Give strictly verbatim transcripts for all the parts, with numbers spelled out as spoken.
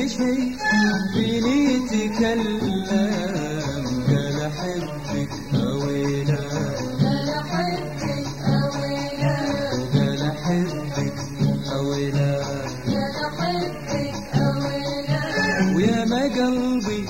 كل شيء فيني يتكلم قال أحبك أويلا قال أحبك أويلا قال أحبك أويلا قال أحبك أويلا ويا ما قلبي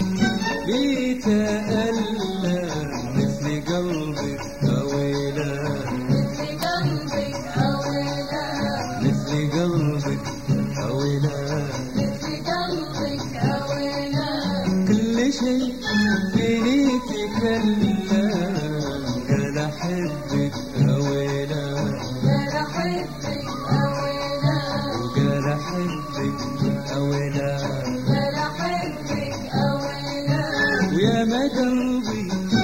بيتألم مثل قلبك أويلا مثل قلبك أويلا مثل قلبك أويلا مثل قلبك أويلا كل شيء فيني يتكلم قال أحبك أويلا قال أحبك أويلا وقال أحبك أويلا قال أحبك أويلا ويا ما قلبي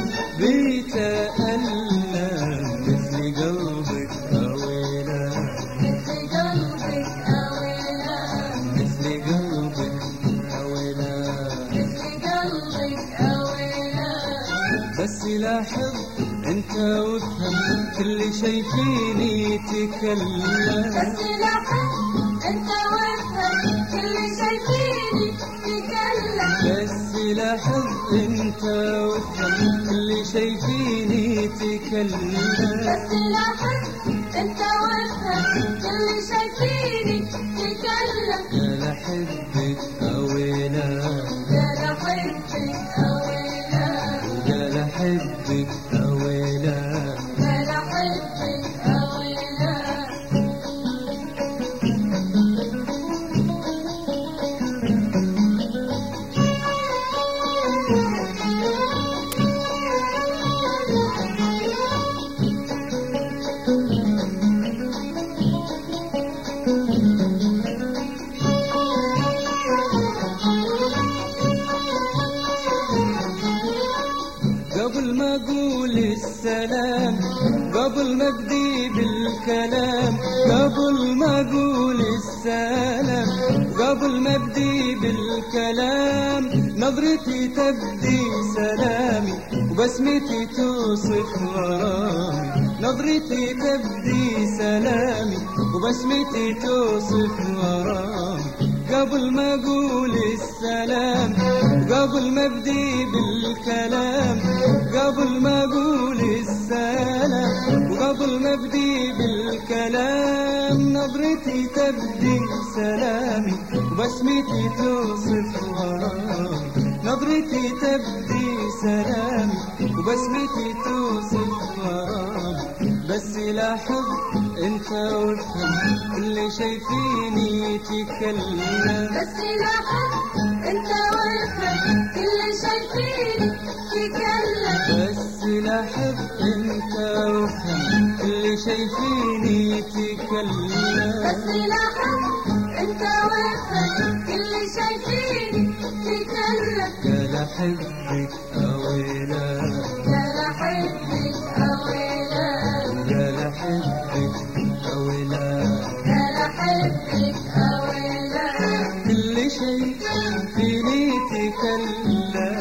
بيتألم مثل قلبك أويلا مثل قلبك أويلا مثل قلبك أويلا مثل قلبك أويلا بس لاحظ انت وافهم كل شي فيني يتكلم بس لاحظ أنت وافهم كل شي فيني تكلم بس لاحظ انت وافهم كل شي فيني يتكلم بس لاحظ أنت وافهم كل شي فيني تكلم قال أحبك أويلا قال أحبك أويلا قال أحبك أويلا قال أحبك أويلا قبل ما أقول السلام قبل ما أبدي بالكلام قبل ما أقول السلام قبل ما أبدي بالكلام نظرتي تبدي سلامي وبسمتي توصف غرامي نظرتي تبدي سلامي وبسمتي توصف غرامي قبل ما أقول السلام قبل ما أبدي بالكلام قبل ما أقول السلام وقبل ما أبدي بالكلام نظرتي تبدي سلامي وبسمتي توصف غرامي نظرتي تبدي سلامي وبسمتي توصف غرامي بس لاحظ انت وافهم كل شي فيني يتكلم بس لاحظ أنت وافهم كل شي فيني تكلم بس لاحظ انت وافهم كل شي فيني يتكلم بس لاحظ أنت وافهم كل شي فيني تكلم قال أحبك أويلا قال أحبك أويلا قال أحبك أويلا قال أحبك أويلا كل شي فيني يتكلم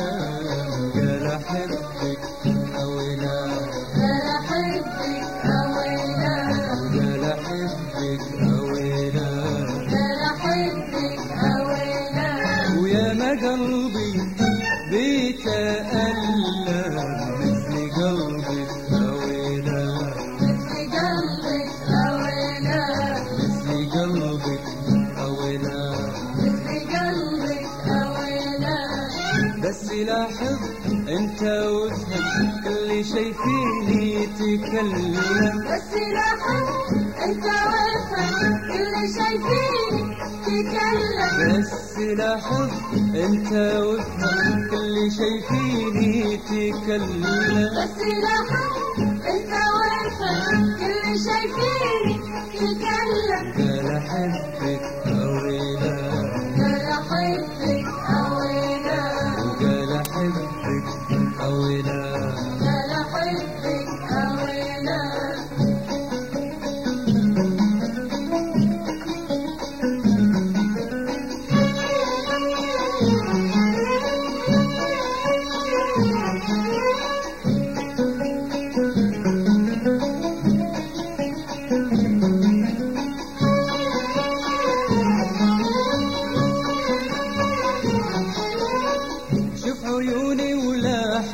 قال أحبك أويلا قال أحبك أويلا قال أحبك أويلا قال أحبك أويلا ويا ما قلبي بيتألم مثل قلبك أويلا مثل قلبك أويلا مثل قلبك أويلا مثل قلبك أويلا بس لاحظ انت وافهم كل شي فيني يتكلم بس لاحظ أنت وافهم كل شي فيني تكلم بس لاحظ انت وافهم كل شي فيني يتكلم بس لاحظ أنت وافهم كل شي فيني تكلم قال أحبك أويلا قال أحبك أويلا وقال أحبك أويلا قال أحبك أويلا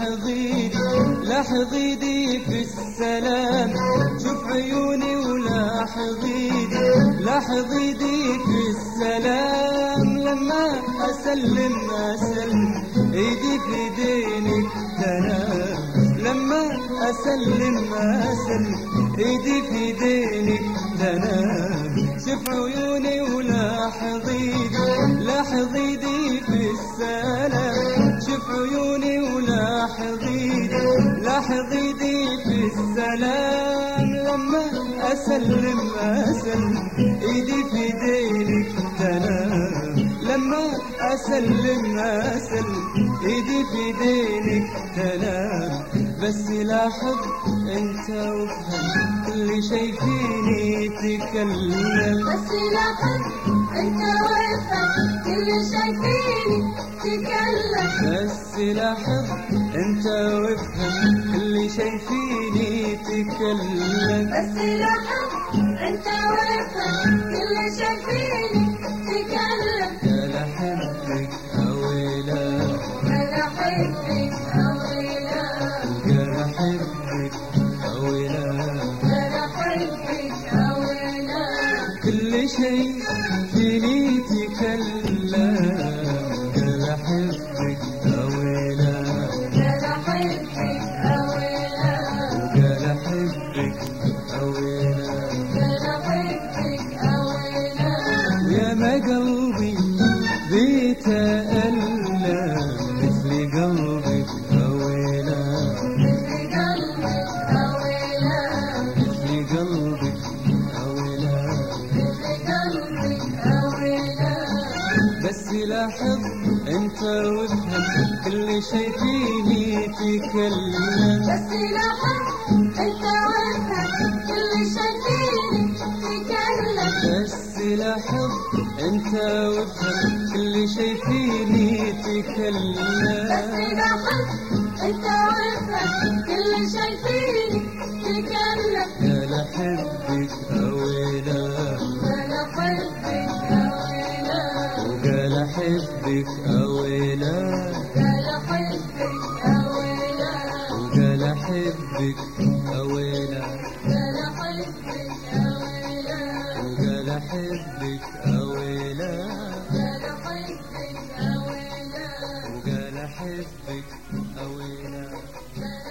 لحظيدي لحظيدي في السلام شوف عيوني ولحظيدي لحظيدي في السلام لما أسلم أسلم إيدي في دينك تنام لما أسلم أسلم إيدي في دينك تنام شوف عيوني ولحظيدي لحظيدي في السلام شوف عيوني ولحظيدي لحظيدي في السلام لما أسلم أسلم إيدي في دينك تنام لما أسلم أسلم إيدي في دينك تنام بس لاحظ انت وافهم كل شي فيني تكلم بس لاحظ انت وافهم كل شي فيني تكلم بس لاحظ انت وافهم كل شي فيني تكلم بس لاحظ انت وافهم كل شي فيني تكلم يا لحبك أويلا يا لحبك أويلا يا لحبك أويلا يا لحبك أويلا كل شي فيني تكلم يا لحبك أويلا يا لحبك أويلا يا لحبك أويلا يا لحبك أويلا يا ما قلبي بيتألم مثل قلبك أويلا مثل قلبك أويلا مثل قلبك أويلا مثل قلبك أويلا بس لاحظ انت وافهم كل شي فيني تكلم بس لاحظ انت وافهم كل شي فيني تكلم بس لاحظ انت وافهم كل شي فيني بس تكلم لاحظ انت وافهم كل شي فيني تكلم يا لحبك أويلا يا لحبك أويلا وقال أحبك أويلا يا لحبك أويلا وقال أحبك أويلا يا لحبك أويلا وقال أحبك أويلا يا لحبك أويلا وقال أحبك أويلا يا